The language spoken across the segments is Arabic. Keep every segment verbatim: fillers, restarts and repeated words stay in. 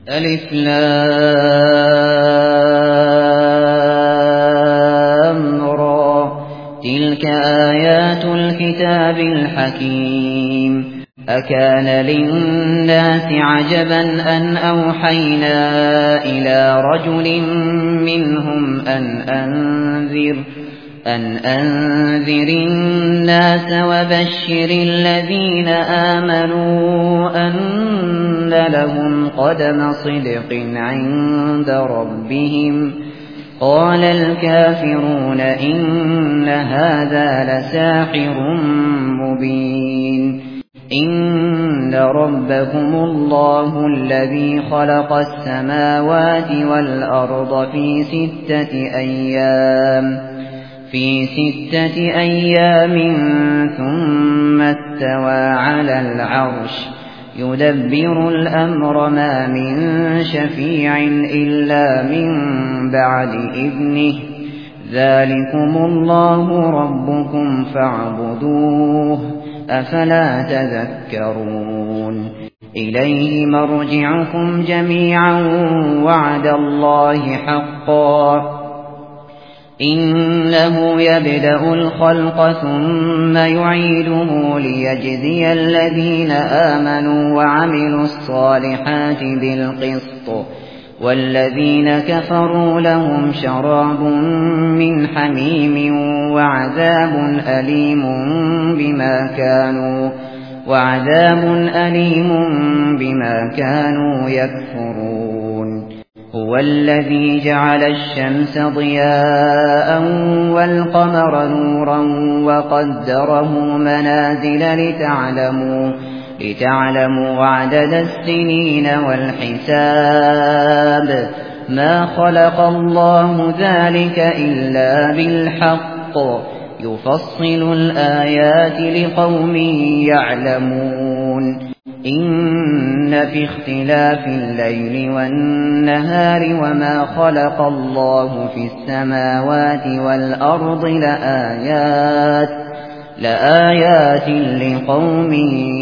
ألف لام را تلك آيات الكتاب الحكيم أكان للناس عجبا أن أوحينا إلى رجل منهم أن أنذر أن أنذر الناس وبشر الذين آمنوا أن لهم قدم صدق عند ربهم قال الكافرون إن هذا لساحر مبين إن ربكم الله الذي خلق السماوات والأرض في ستة أيام في ستة أيام ثم استوى على العرش يدبر الأمر ما من شفيع إلا من بعد إذنه ذلكم الله ربكم فاعبدوه أفلا تذكرون إليه مرجعكم جميعا وعد الله حقا إنه يبدأ الخلق ثم يعيده ليجزي الذين آمنوا وعملوا الصالحات بالقسط والذين كفروا لهم شراب من حميم وعذاب أليم بما كانوا وعذاب أليم بما كانوا يكفرون هو الذي جعل الشمس ضياء والقمر نورا وقدره منازل لتعلموا لتعلموا عدد السنين والحساب ما خلق الله ذلك إلا بالحق يفصل الآيات لقوم يعلمون إن في اختلاف الليل والنهار وما خلق الله في السماوات والأرض لآيات لآيات لقوم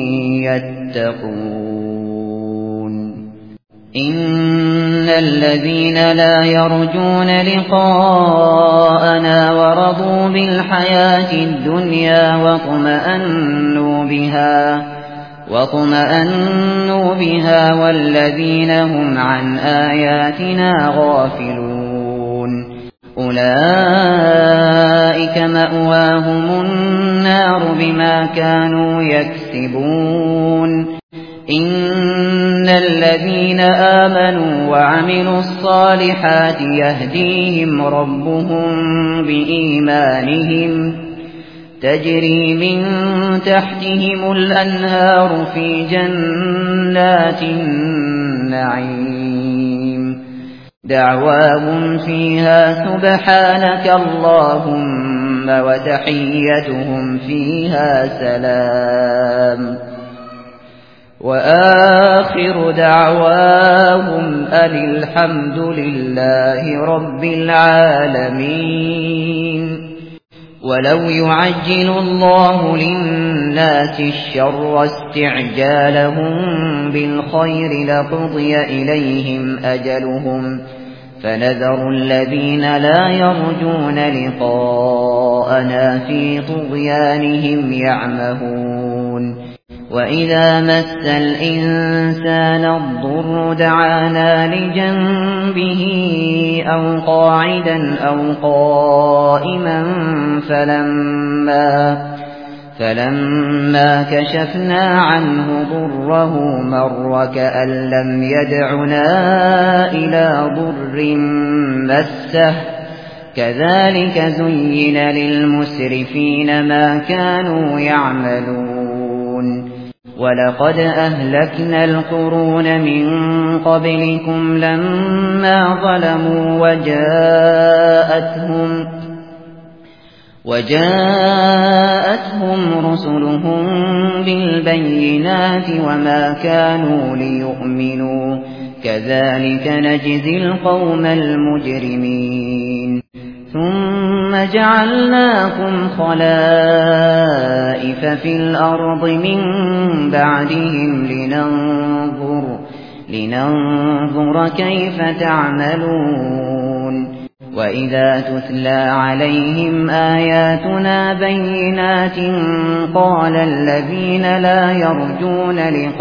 يتقون إن الذين لا يرجون لقاءنا ورضوا بالحياة الدنيا واطمأنوا بها واطمأنوا بها والذين هم عن آياتنا غافلون أولئك مأواهم النار بما كانوا يكسبون إن الذين آمنوا وعملوا الصالحات يهديهم ربهم بإيمانهم تجري من تحتهم الأنهار في جنات النعيم دعواهم فيها سبحانك اللهم وتحيتهم فيها سلام وآخر دعواهم أن الحمد لله رب العالمين ولو يعجل الله للناس الشر استعجالهم بالخير لقضي إليهم أجلهم فنذر الذين لا يرجون لقاءنا في طغيانهم يعمهون وإذا مس الإنسان الضر دعانا لجنبه أو قاعدا أو قائما فلما فلما كشفنا عنه ضره مر كأن لم يدعنا إلى ضر مسه كذلك زين للمسرفين ما كانوا يعملون ولقد أهلكنا القرون من قبلكم لما ظلموا وجاءتهم وجاءتهم رسلهم بالبينات وما كانوا ليؤمنوا كذلك نجزي القوم المجرمين ثم جعلناكم خلائف في الأرض من بعدهم لننظر لننظر كيف تعملون وإذا تتلى عليهم آياتنا بينات قال الذين لا يرجون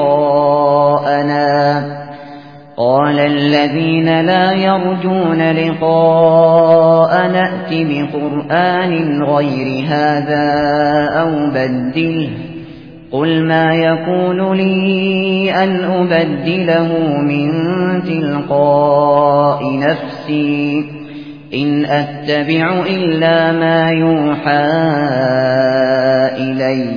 لقاءنا قال الذين لا يرجون لقاءنا ائت بقرآن غير هذا أو بدله قل ما يكون لي أن أبدله من تلقاء نفسي إن أتبع إلا ما يوحى إلي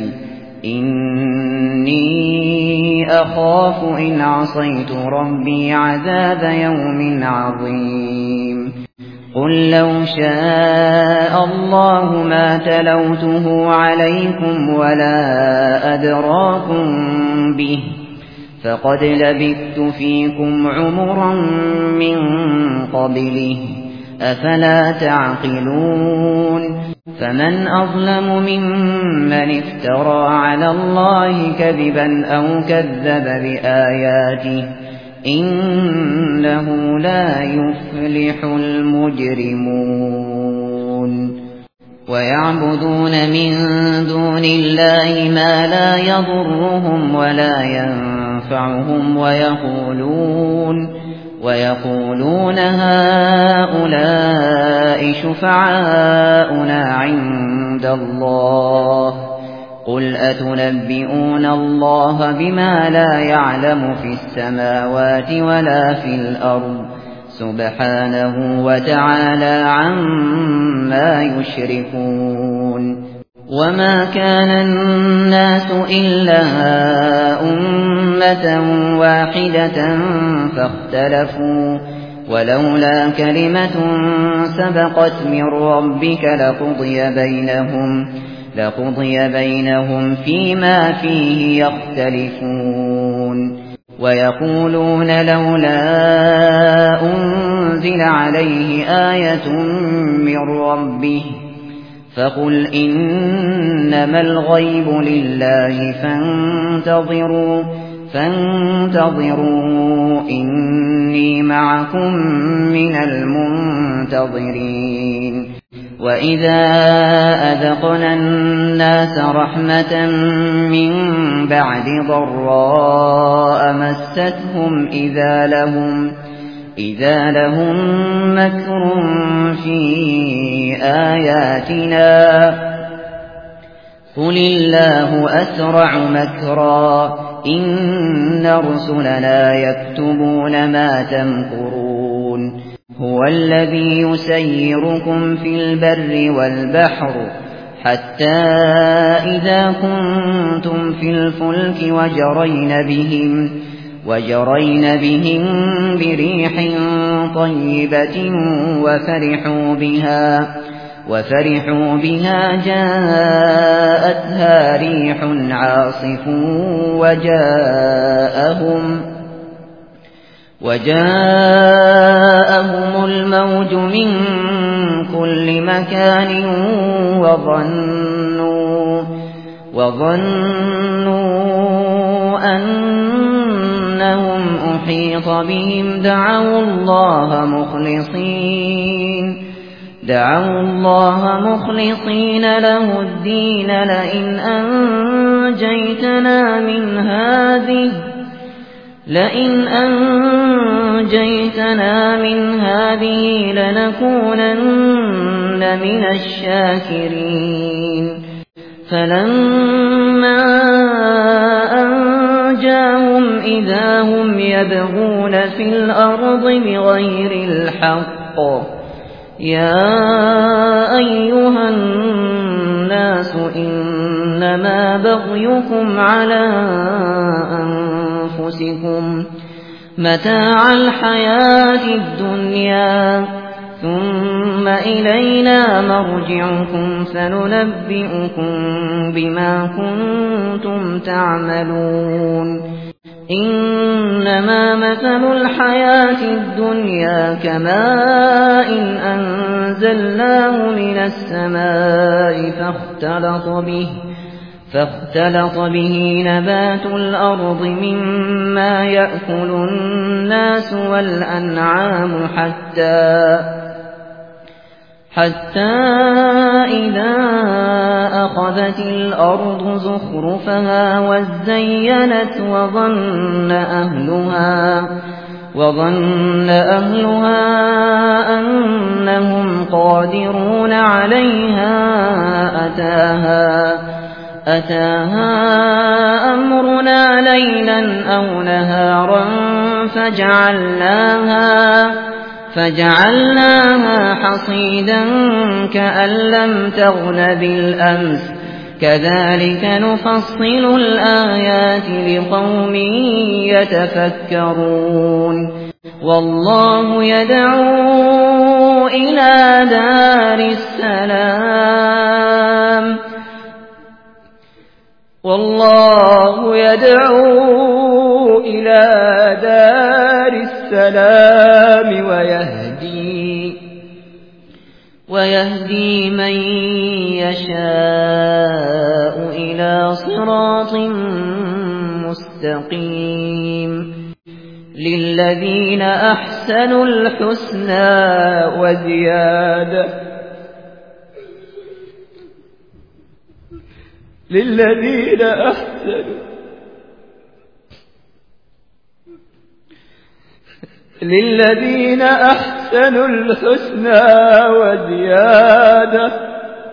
إني أخاف إن عصيت ربي عذاب يوم عظيم قل لو شاء الله ما تلوته عليكم ولا أدراكم به فقد لبثت فيكم عمرا من قبله أفلا تعقلون فمن أظلم ممن افترى على الله كذبا أو كذب بآياته إنه لا يفلح المجرمون ويعبدون من دون الله ما لا يضرهم ولا ينفعهم ويقولون ويقولون هؤلاء شفعاؤنا عند الله قل أتنبئون الله بما لا يعلم في السماوات ولا في الأرض سبحانه وتعالى عما يشركون وما كان الناس إلا أمة واحدة فاختلفوا ولولا كلمة سبقت من ربك لقضي بينهم لقضي بينهم فيما فيه يختلفون ويقولون لولا أنزل عليه آية من ربه فقل إنما الغيب لله فانتظروا فانتظروا إني معكم من المنتظرين وإذا أذقنا الناس رحمة من بعد ضراء مستهم إذا لهم إذا لهم مكر في آياتنا قل الله أسرع مكرا إن رسلنا يكتبون ما تمكرون هو الذي يسيركم في البر والبحر حتى إذا كنتم في الفلك وجرين بهم وجرين بهم بريح طيبة وفرحوا بها وفرحوا بها جاءتها ريح عاصف وجاءهم وجاءهم الموج من كل مكان وظنوا وظنوا أنهم أحيط بهم دعوا الله مخلصين دعوا الله مخلصين له الدين لئن أنجيتنا من هذه لئن أنجيتنا من هذه لنكونن من الشاكرين فلما أنجاهم إذا هم يبغون في الأرض بغير الحق يا أيها الناس إنما بغيكم على أنفسكم متاع الحياة الدنيا ثم إلينا مرجعكم فننبئكم بما كنتم تعملون إنما مثل الحياة الدنيا كماء أنزلناه من السماء فاختلط به فاختلط به نبات الأرض مما يأكل الناس والأنعام حتى حتى إذا أخذت الأرض زخرفها وزينت وظن أهلها وظن أهلها أنهم قادرون عليها أتاها أتاها أمرنا ليلا أو نهارا فجعلناها فجعلناها حصيدا كأن لم تغن بالأمس كذلك نفصل الآيات لقوم يتفكرون والله يدعو إلى دار السلام والله يدعو إلى دار السلام ويهدي ويهدي من يشاء إلى صراط مستقيم للذين أحسنوا الحسنى وزيادة للذين أحسنوا للذين أحسنوا الحسنى وزيادة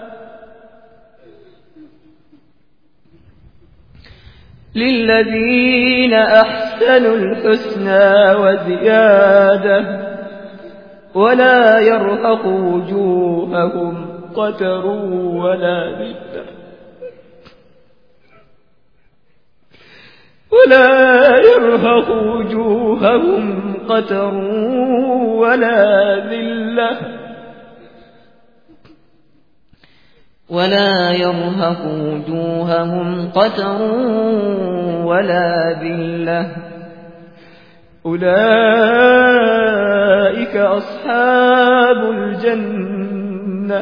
للذين أحسنوا الحسنى وزيادة ولا يرهق وجوههم قتر ولا ذلة ولا يرهق وجوههم قتر ولا ذلة ولا يرهق وجوههم قتر ولا ذلة أولئك أصحاب الجنة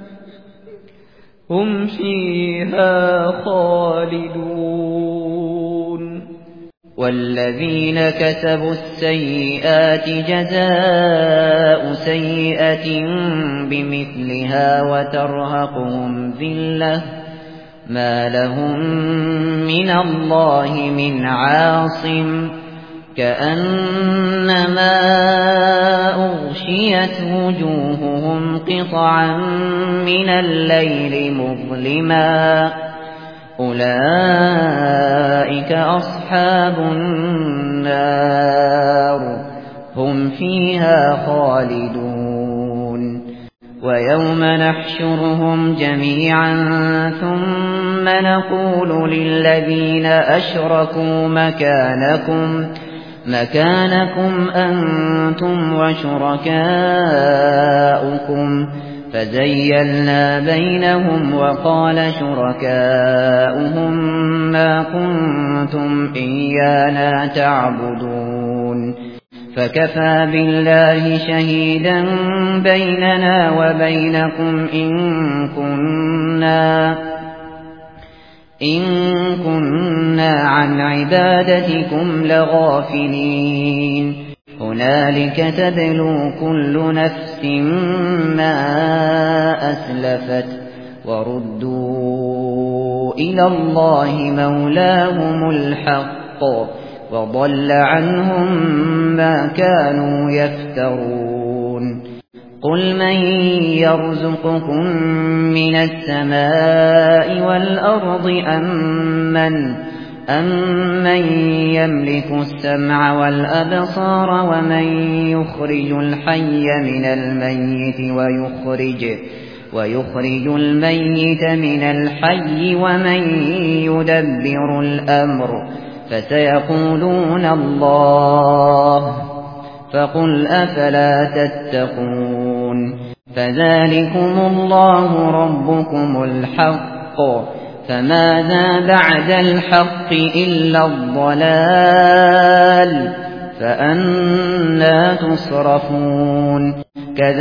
هم فيها خالدون والذين كسبوا السيئات جزاء سيئة بمثلها وترهقهم ذلة ما لهم من الله من عاصم كأنما أغشيت وجوههم قطعا من الليل مظلما أولئك أصحاب النار هم فيها خالدون ويوم نحشرهم جميعا ثم نقول للذين أشركوا مكانكم مكانكم أنتم وشركاؤكم فزيلنا بينهم وقال شركاؤهم ما كنتم إيانا تعبدون فكفى بالله شهيدا بيننا وبينكم إن كنا إن كنا عن عبادتكم لغافلين هنالك تبلو كل نفس ما أسلفت وردوا إلى الله مولاهم الحق وضل عنهم ما كانوا يفترون قل من يرزقكم من السماء والأرض أم من أَمَّن يَمْلِكُ السَّمْعَ وَالْأَبْصَارَ وَمَن يُخْرِجُ الْحَيَّ مِنَ الْمَيِّتِ وَيُخْرِجُ وَيُخْرِجُ الْمَيِّتَ مِنَ الْحَيِّ وَمَن يُدَبِّرُ الْأَمْرَ فَسَيَقُولُونَ اللَّهُ فَقُلْ أَفَلَا تَتَّقُونَ فَذَلِكُمُ اللَّهُ رَبُّكُمُ الْحَقُّ فماذا بعد الحق إلا الضلال فأنى تصرفون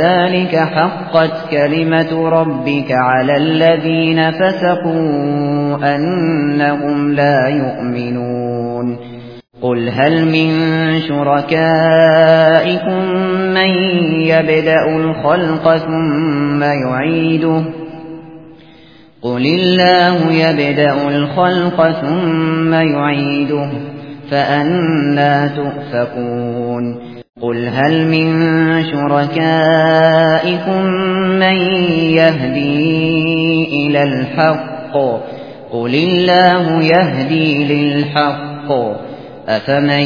كذلك حقت كلمة ربك على الذين فسقوا أنهم لا يؤمنون قل هل من شركائكم من يبدأ الخلق ثم يعيده قل الله يبدأ الخلق ثم يعيده فأنى تؤفكون قل هل من شركائكم من يهدي إلى الحق قل الله يهدي للحق أفمن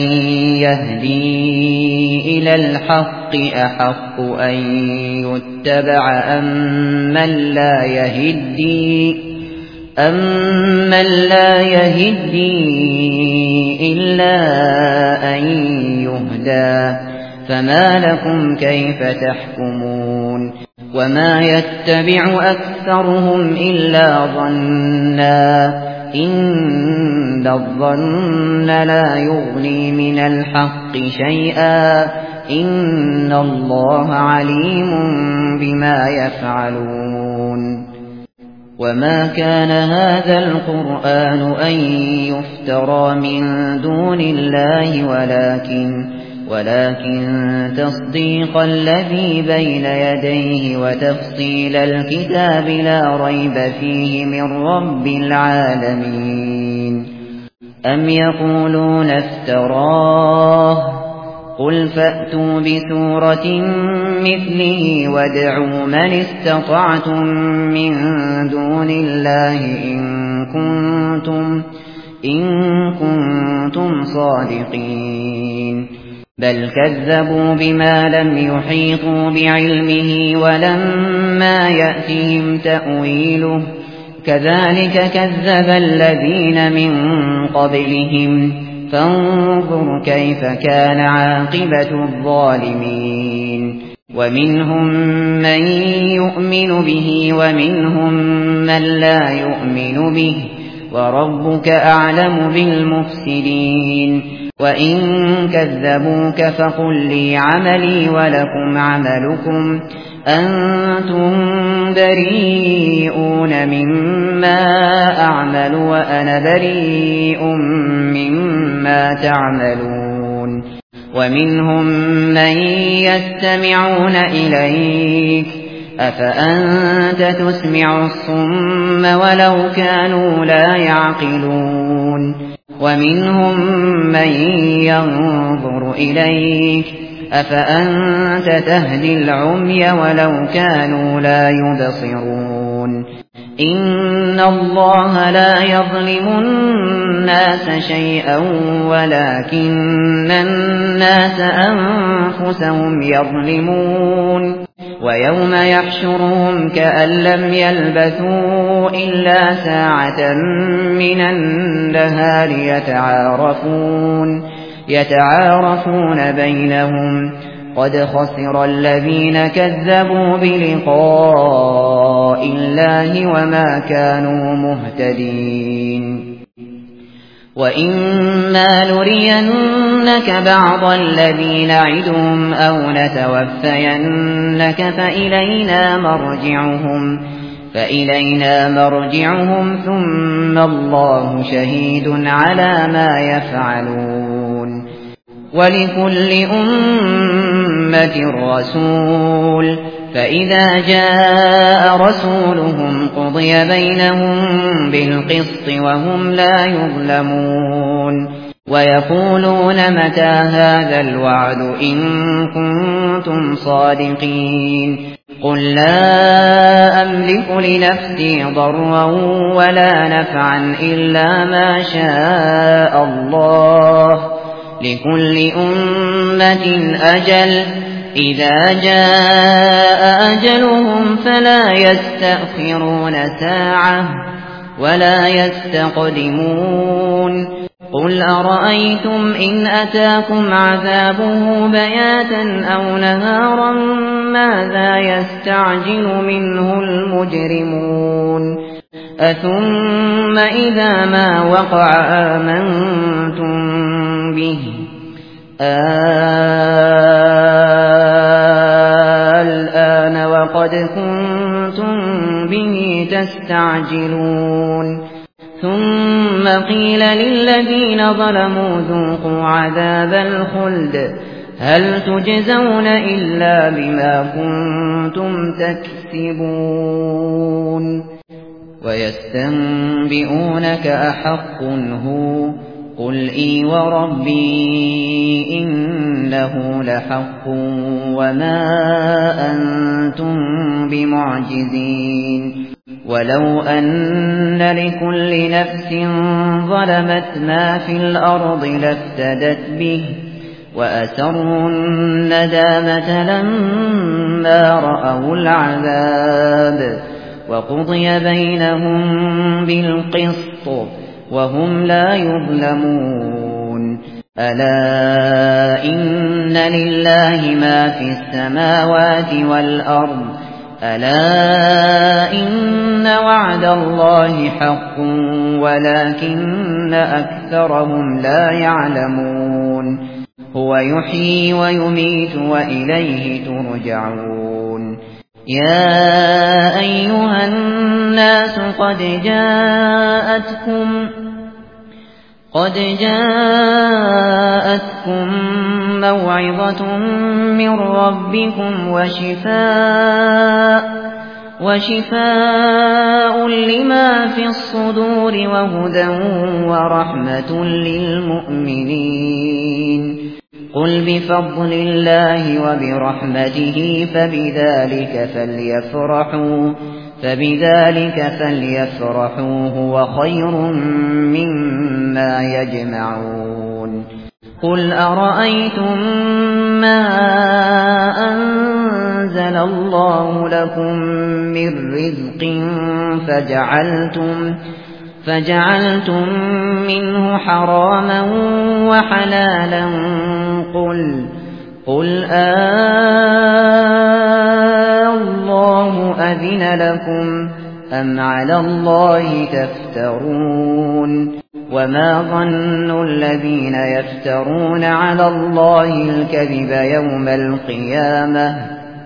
يهدي إلى الحق أحق أن يتبع أمن لا يهدي أمن لا يهدي إلا أن يهدى فما لكم كيف تحكمون وما يتبع أكثرهم إلا ظنا إن الظن لا يغني من الحق شيئا إن الله عليم بما يفعلون وما كان هذا القرآن أن يفترى من دون الله ولكن ولكن تصديق الذي بين يديه وتفصيل الكتاب لا ريب فيه من رب العالمين أم يقولون افتراه قل فأتوا بسورة مثله وادعوا من استطعتم من دون الله إن كنتم, إن كنتم صادقين بل كذبوا بما لم يحيطوا بعلمه ولما يأتهم تأويله كذلك كذب الذين من قبلهم فانظر كيف كان عاقبة الظالمين ومنهم من يؤمن به ومنهم من لا يؤمن به وربك أعلم بالمفسدين وإن كذبوك فقل لي عملي ولكم عملكم أنتم بريئون مما أعمل وأنا بريء مما تعملون ومنهم من يستمعون إليك أفأنت تسمع الصم ولو كانوا لا يعقلون ومنهم من ينظر إليك أفأنت تهدي العمي ولو كانوا لا يبصرون إن الله لا يظلم الناس شيئا ولكن الناس أنفسهم يظلمون ويوم يحشرهم كأن لم يلبثوا إلا ساعة من النهار يتعارفون يتعارفون بينهم قد خسر الذين كذبوا بلقاء الله وما كانوا مهتدين وإما نرينك بعض الذي نعدهم أو نتوفينك فإلينا مرجعهم فإلينا مرجعهم ثم الله شهيد على ما يفعلون ولكل أمة رسول فإذا جاء رسولهم قضي بينهم بالقسط وهم لا يظلمون ويقولون متى هذا الوعد إن كنتم صادقين قل لا أملك لنفسي ضرا ولا نفعا إلا ما شاء الله لكل أمة أجل إذا جاء أجلهم فلا يستأخرون ساعة ولا يستقدمون قل أرأيتم إن أتاكم عذابه بياتا أو نهارا ماذا يستعجل منه المجرمون أثم إذا ما وقع آمنتم به الآن وقد كنتم به تستعجلون ثم قيل للذين ظلموا ذوقوا عذاب الخلد هل تجزون إلا بما كنتم تكسبون ويستنبئونك أحق هو قل إي وربي إنه لحق وما أنتم بمعجزين ولو أن لكل نفس ظلمت ما في الأرض لافتدت به وأسروا الندامة لما رأوا العذاب وقضي بينهم بالقسط وهم لا يظلمون ألا إن لله ما في السماوات والأرض ألا إن وعد الله حق ولكن أكثرهم لا يعلمون هو يحيي ويميت وإليه ترجعون يا أيها الناس قد جاءتكم قد جاءتكم موعظة من ربكم وشفاء وشفاء لما في الصدور وهدى ورحمة للمؤمنين قل بفضل الله وبرحمته فبذلك فليفرحوا فبذلك فليفرحوا هو خير مما يجمعون قل أرأيتم ما أنزل الله لكم من رزق فجعلتم فجعلتم منه حراما وحلالا قل قل آه الله أذن لكم أم على الله تفترون وما ظن الذين يفترون على الله الكذب يوم القيامة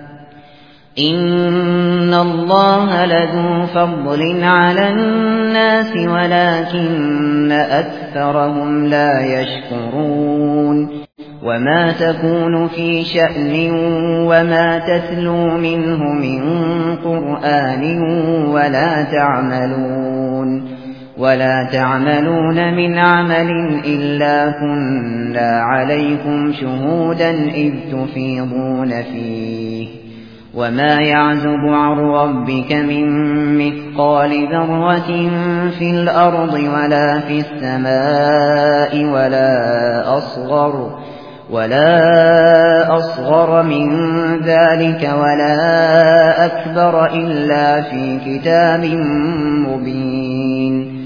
إن الله لذو فضل على الناس ولكن أكثرهم لا يشكرون وما تكون في شأن وما تتلو منه من قرآن ولا تعملون ولا تعملون من عمل إلا كنا عليكم شهودا إذ تفيضون فيه وما يعزب عن ربك من مثقال ذرة في الأرض ولا في السماء ولا أصغر ولا أصغر من ذلك ولا أكبر إلا في كتاب مبين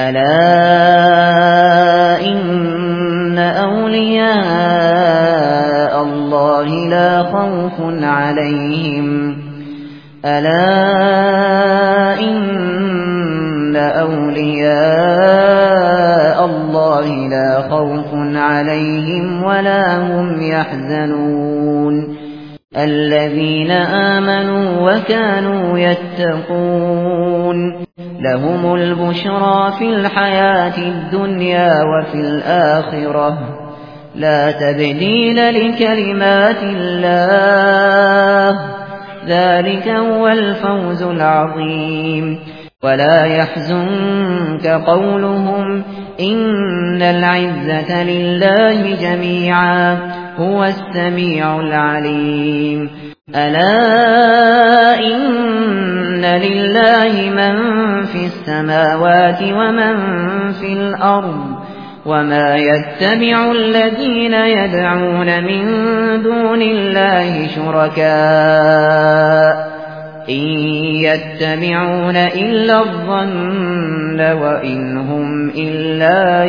ألا إن أولياء الله لا خوف عليهم ألا إن أولياء الله لا خوف عليهم ولا هم يحزنون الذين آمنوا وكانوا يتقون لهم البشرى في الحياة الدنيا وفي الآخرة لا تبديل لكلمات الله ذلك هو الفوز العظيم ولا يحزنك قولهم إن العزة لله جميعا هو السميع العليم ألا إن لله من في السماوات ومن في الأرض وما يتبع الذين يدعون من دون الله شركاء إن يتبعون إلا الظن وإن هم إلا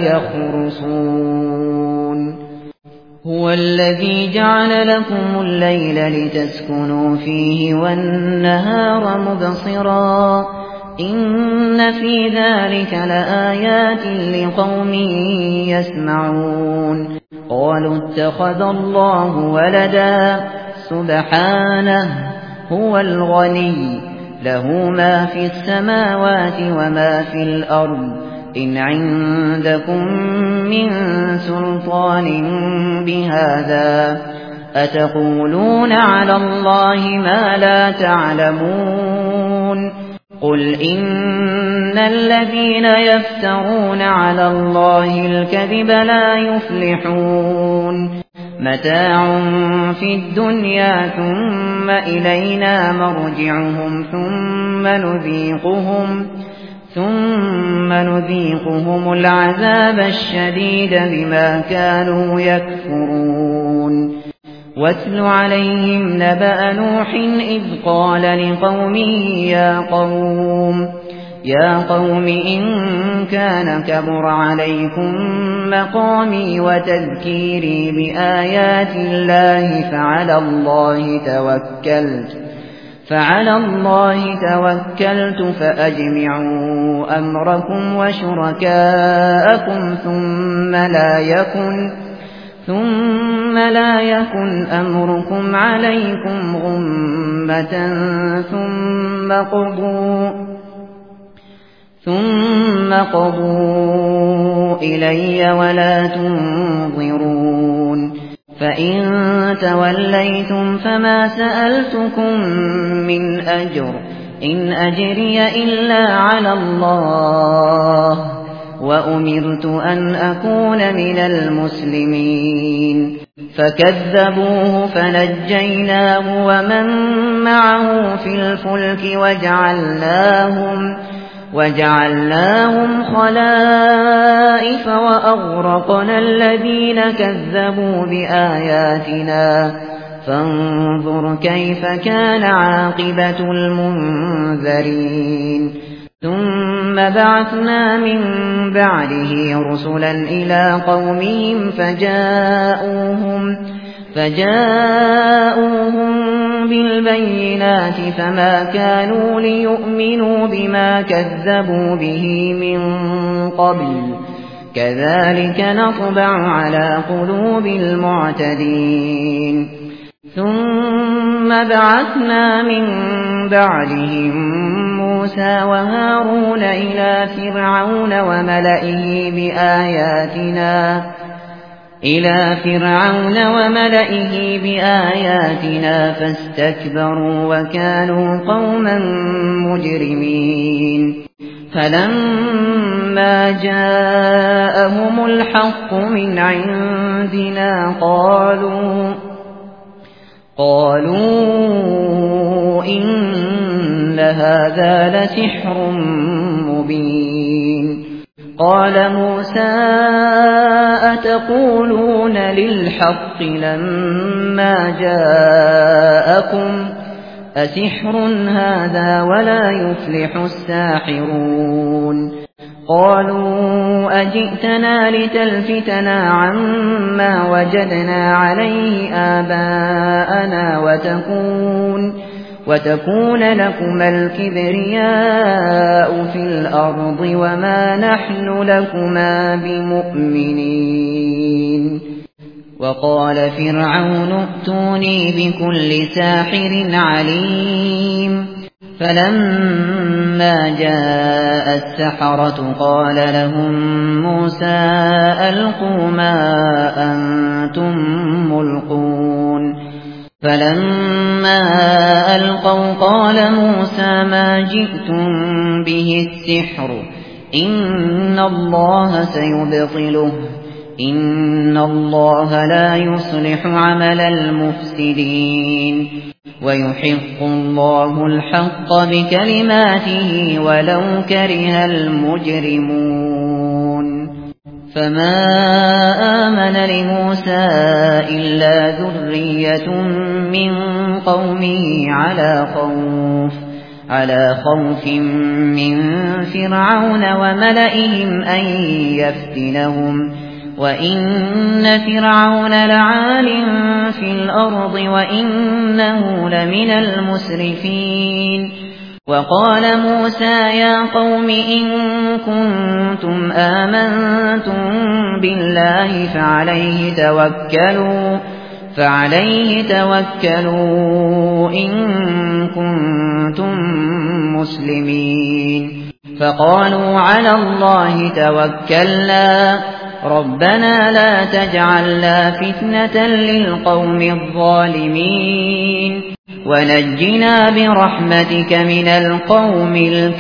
يخرصون هو الذي جعل لكم الليل لتسكنوا فيه والنهار مبصرا إن في ذلك لآيات لقوم يسمعون قالوا اتخذ الله ولدا سبحانه هو الغني له ما في السماوات وما في الأرض إن عندكم من سلطان بهذا أتقولون على الله ما لا تعلمون قل إن الذين يفترون على الله الكذب لا يفلحون متاع في الدنيا ثم إلينا مرجعهم ثم نذيقهم ثم نذيقهم العذاب الشديد بما كانوا يكفرون واتل عليهم نبأ نوح إذ قال لقومه يا قوم يا قوم إن كان كبر عليكم مقامي وتذكيري بآيات الله فعلى الله توكلت فعلى الله توكلت فأجمعوا أمركم وشركاءكم ثم لا يكن ثم لا يكن أمركم عليكم غمة ثم قضوا ثم قضوا إلي ولا تنظرون فإن توليتم فما سألتكم من أجر إن أجري إلا على الله وأمرت أن أكون من المسلمين فكذبوه فنجيناه ومن معه في الفلك وجعلناهم وجعلناهم خلائف وأغرقنا الذين كذبوا بآياتنا فانظر كيف كان عاقبة المنذرين ثم بعثنا من بعده رسلا إلى قومهم فجاءوهم فجاءوهم بالبينات فما كانوا ليؤمنوا بما كذبوا به من قبل كذلك نطبع على قلوب المعتدين ثم بعثنا من بعدهم موسى وهارون إلى فرعون وملئه بآياتنا إلى فرعون وملئه بآياتنا فاستكبروا وكانوا قوما مجرمين فلما جاءهم الحق من عندنا قالوا قالوا إن هذا لسحر مبين قال موسى أتقولون للحق لما جاءكم أسحر هذا ولا يفلح الساحرون قالوا أجئتنا لتلفتنا عما وجدنا عليه آباءنا وتكون وتكون لكما الكبرياء في الأرض وما نحن لكما بمؤمنين وقال فرعون ائتوني بكل ساحر عليم فلما جاء السحرة قال لهم موسى ألقوا ما أنتم ملقون فلما ألقوا قال موسى ما جئتم به السحر إن الله سيبطله إن الله لا يصلح عمل المفسدين ويحق الله الحق بكلماته ولو كره المجرمون فما آمن لموسى إلا ذرية من قومه على خوف على خوف من فرعون وملئهم أن يفتنهم وإن فرعون لعال في الأرض وإنه لمن المسرفين وقال موسى يا قوم إن كنتم آمنتم بالله فعليه توكلوا فعليه توكلوا إن كنتم مسلمين فقالوا على الله توكلنا ربنا لا تجعلنا فتنة للقوم الظالمين ونجنا برحمتك من القوم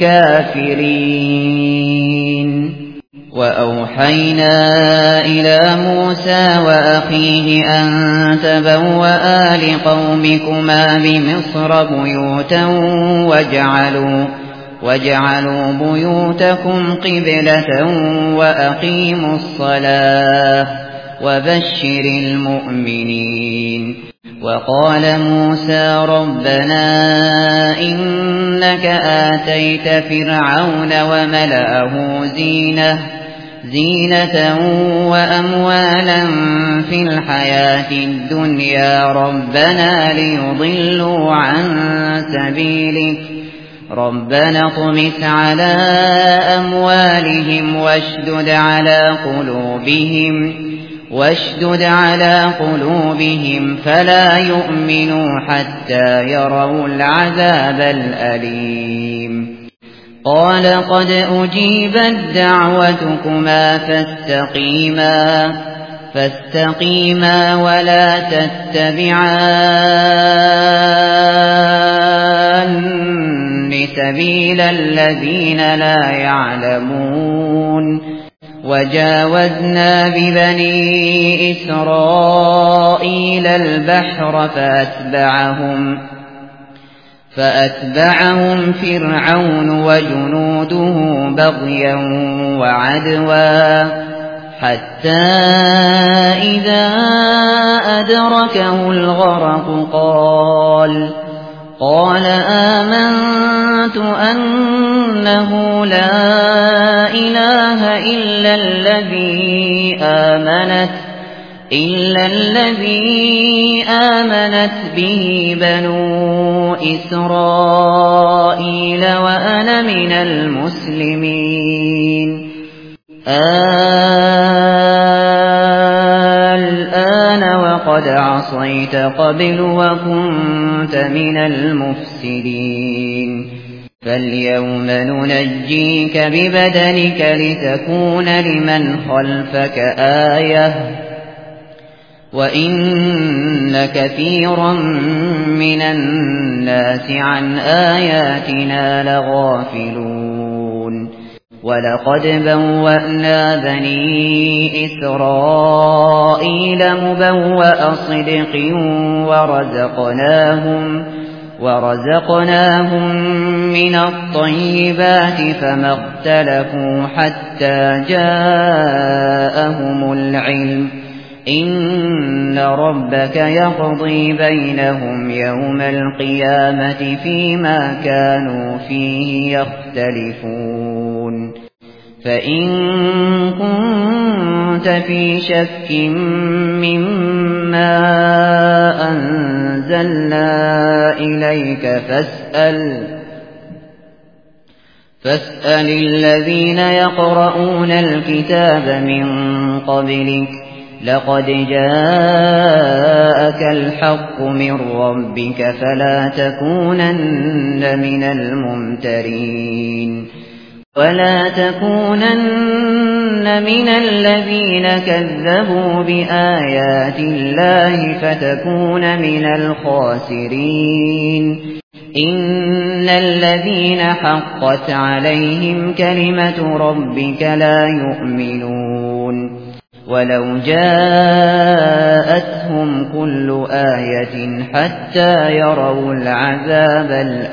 الكافرين. وأوحينا إلى موسى وأخيه أن تبوأ لقومكما بمصر بيوتا واجعلوا, واجعلوا بيوتكم قبلة وأقيموا الصلاة وبشر المؤمنين. وقال موسى ربنا إنك آتيت فرعون وملأه زينة زينة وأموالا في الحياة الدنيا ربنا ليضلوا عن سبيلك ربنا اطمس على أموالهم واشدد على قلوبهم واشدد على قلوبهم فلا يؤمنوا حتى يروا العذاب الأليم. قال قد أجيبت دعوتكما فاستقيما فاستقيما ولا تتبعان سبيل الذين لا يعلمون. وجاوزنا ببني إسرائيل البحر فأتبعهم فأتبعهم فرعون وجنوده بغيا وعدوا حتى إذا أدركه الغرق قال قال آمنت أنه لا إله إلا الذي آمنت إلا الذي آمنت به بنو إسرائيل وأنا من المسلمين. الآن وقد عصيت قبل وكنت من المفسدين فاليوم ننجيك ببدنك لتكون لمن خلفك آية وإن كثيرا من الناس عن آياتنا لغافلون. ولقد بوأنا بني إسرائيل مبوأ صدق ورزقناهم ورزقناهم من الطيبات فما اختلفوا حتى جاءهم العلم إن ربك يقضي بينهم يوم القيامة فيما كانوا فيه يختلفون. فإن كنت في شك مما أنزلنا إليك فاسأل فاسأل الذين يقرؤون الكتاب من قبلك لقد جاءك الحق من ربك فلا تكونن من الممترين ولا تكونن من الذين كذبوا بآيات الله فتكون من الخاسرين. إن الذين حقت عليهم كلمة ربك لا يؤمنون ولو جاءتهم كل آية حتى يروا العذاب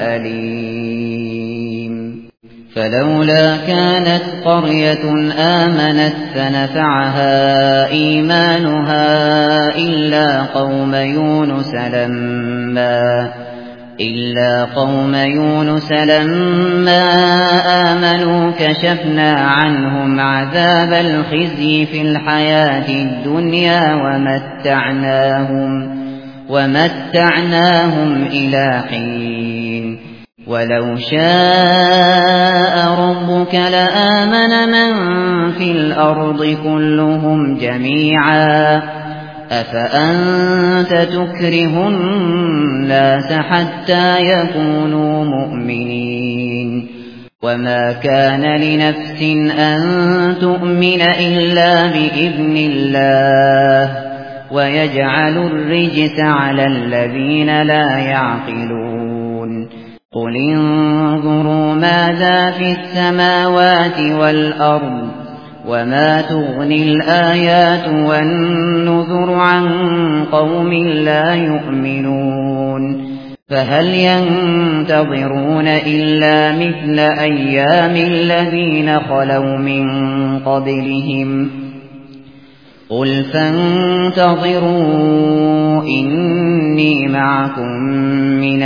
الأليم. فلولا كانت قرية آمنت فنفعها إيمانها إلا قوم يونس لما إلا قوم يونس لما آمنوا كشفنا عنهم عذاب الخزي في الحياة الدنيا ومتعناهم ومتعناهم إلى حين. ولو شاء ربك لآمن من في الأرض كلهم جميعا أفأنت تكره الناس حتى يكونوا مؤمنين وما كان لنفس أن تؤمن إلا بإذن الله ويجعل الرجس على الذين لا يعقلون قل انظروا ماذا في السماوات والأرض وما تغني الآيات والنذر عن قوم لا يؤمنون فهل ينتظرون إلا مثل أيام الذين خلوا من قبلهم قل فانتظروا إني معكم من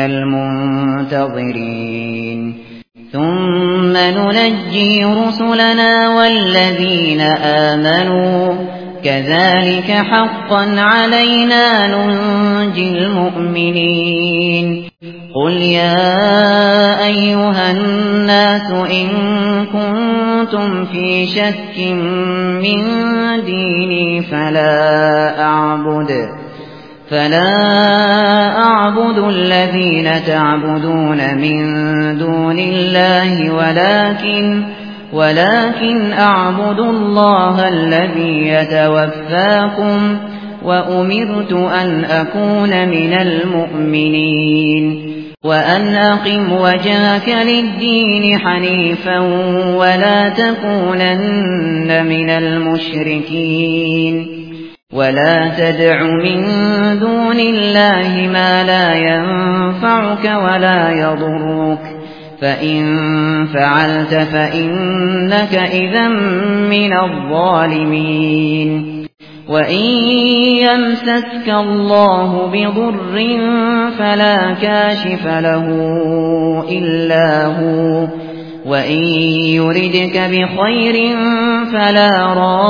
المنتظرين ثم ننجي رسلنا والذين آمنوا كذلك حقا علينا ننجي المؤمنين قل يا أيها الناس إن كنتم في شك من ديني فلا أعبد فلا أعبد الذين تعبدون من دون الله ولكن ولكن أعبد الله الذي يتوفاكم وأمرت أن أكون من المؤمنين وأن أقم وجهك للدين حنيفا ولا تكونن من المشركين ولا تدع من دون الله ما لا ينفعك ولا يضرك فإن فعلت فإنك إذا من الظالمين وإن يمسسك الله بضر فلا كاشف له إلا هو وإن يردك بخير فلا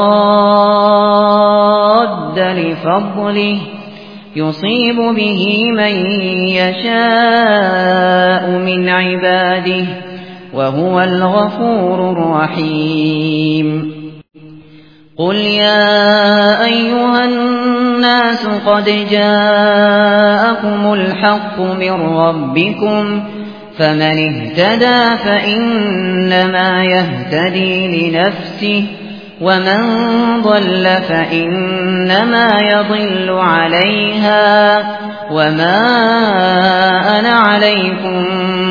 راد لفضله يصيب به من يشاء من عباده وهو الغفور الرحيم قل يا أيها الناس قد جاءكم الحق من ربكم فمن اهتدى فإنما يهتدي لنفسه ومن ضل فإنما يضل عليها وما أنا عليكم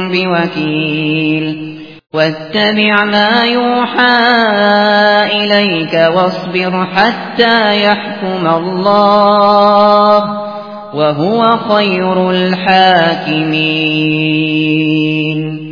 بوكيل واتبع ما يوحى إليك واصبر حتى يحكم الله وهو خير الحاكمين